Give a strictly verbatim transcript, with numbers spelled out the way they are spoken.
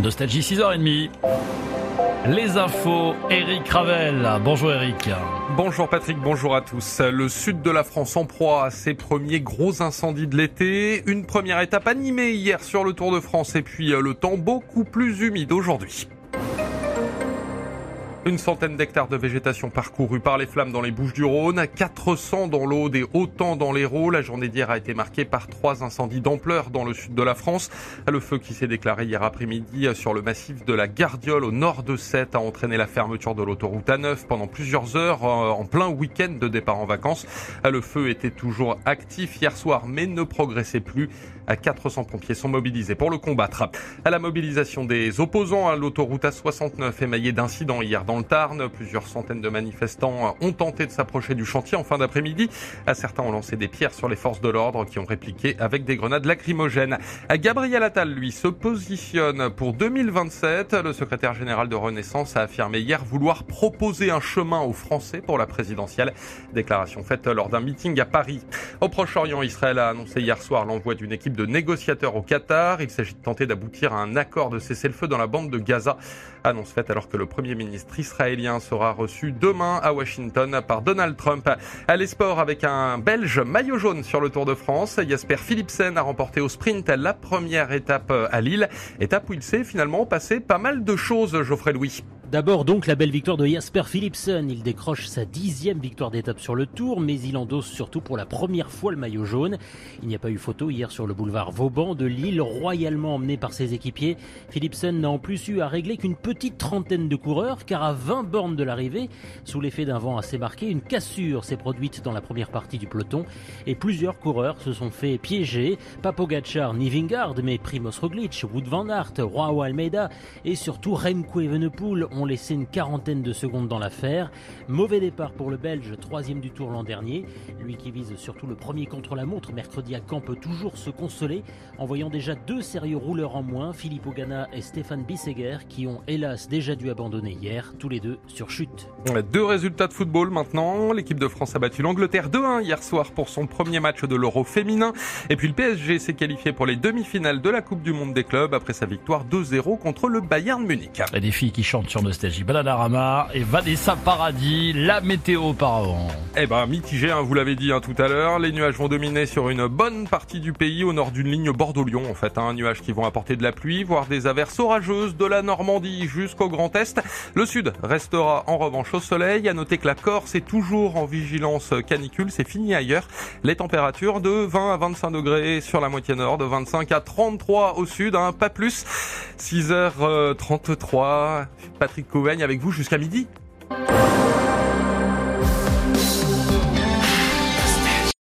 Nostalgie six heures trente. Les infos, Eric Ravel. Bonjour Eric. Bonjour Patrick, bonjour à tous. Le sud de la France en proie à ses premiers gros incendies de l'été. Une première étape animée hier sur le Tour de France et puis le temps beaucoup plus humide aujourd'hui. Une centaine d'hectares de végétation parcourus par les flammes dans les Bouches-du-Rhône, quatre cents dans l'Aude et autant dans l'Hérault. La journée d'hier a été marquée par trois incendies d'ampleur dans le sud de la France. Le feu qui s'est déclaré hier après-midi sur le massif de la Gardiole au nord de Sète a entraîné la fermeture de l'autoroute A neuf pendant plusieurs heures en plein week-end de départ en vacances. Le feu était toujours actif hier soir mais ne progressait plus. quatre cents pompiers sont mobilisés pour le combattre. À la mobilisation des opposants à l'autoroute A soixante-neuf émaillée d'incidents hier dans le Tarn. Plusieurs centaines de manifestants ont tenté de s'approcher du chantier en fin d'après-midi. Certains ont lancé des pierres sur les forces de l'ordre qui ont répliqué avec des grenades lacrymogènes. Gabriel Attal, lui, se positionne pour deux mille vingt-sept. Le secrétaire général de Renaissance a affirmé hier vouloir proposer un chemin aux Français pour la présidentielle. Déclaration faite lors d'un meeting à Paris. Au Proche-Orient, Israël a annoncé hier soir l'envoi d'une équipe de négociateurs au Qatar. Il s'agit de tenter d'aboutir à un accord de cessez-le-feu dans la bande de Gaza. Annonce faite alors que le Premier ministre israélien sera reçu demain à Washington par Donald Trump. À les sports avec un Belge maillot jaune sur le Tour de France. Jasper Philipsen a remporté au sprint la première étape à Lille. Étape où il s'est finalement passé pas mal de choses, Geoffrey Louis. D'abord donc la belle victoire de Jasper Philipsen. Il décroche sa dixième victoire d'étape sur le Tour, mais il endosse surtout pour la première fois le maillot jaune. Il n'y a pas eu photo hier sur le boulevard Vauban de Lille, royalement emmené par ses équipiers. Philipsen n'a en plus eu à régler qu'une petite trentaine de coureurs, car à vingt bornes de l'arrivée, sous l'effet d'un vent assez marqué, une cassure s'est produite dans la première partie du peloton et plusieurs coureurs se sont fait piéger. Pas Pogačar ni Vingegaard, mais Primož Roglič, Wout van Aert, Joao Almeida et surtout Remco Evenepoel ont laissé une quarantaine de secondes dans l'affaire. Mauvais départ pour le Belge, troisième du Tour l'an dernier. Lui qui vise surtout le premier contre-la-montre mercredi à Caen peut toujours se consoler en voyant déjà deux sérieux rouleurs en moins, Filippo Ganna et Stefan Bissegger, qui ont hélas déjà dû abandonner hier, tous les deux sur chute. Deux résultats de football maintenant. L'équipe de France a battu l'Angleterre deux un hier soir pour son premier match de l'Euro féminin. Et puis le P S G s'est qualifié pour les demi-finales de la Coupe du Monde des clubs après sa victoire deux zéro contre le Bayern Munich. Et des filles qui chantent sur Nostalgie. Bananarama et Vanessa Paradis, la météo auparavant. Eh ben mitigé, hein, vous l'avez dit hein, tout à l'heure. Les nuages vont dominer sur une bonne partie du pays au nord d'une ligne Bordeaux-Lyon en fait. Hein, nuages qui vont apporter de la pluie, voire des averses orageuses de la Normandie jusqu'au Grand Est. Le sud restera en revanche au soleil. À noter que la Corse est toujours en vigilance canicule. C'est fini ailleurs. Les températures de vingt à vingt-cinq degrés sur la moitié nord, de vingt-cinq à trente-trois au sud, hein, pas plus. six heures trente-trois. Patrick Couvaigne avec vous jusqu'à midi.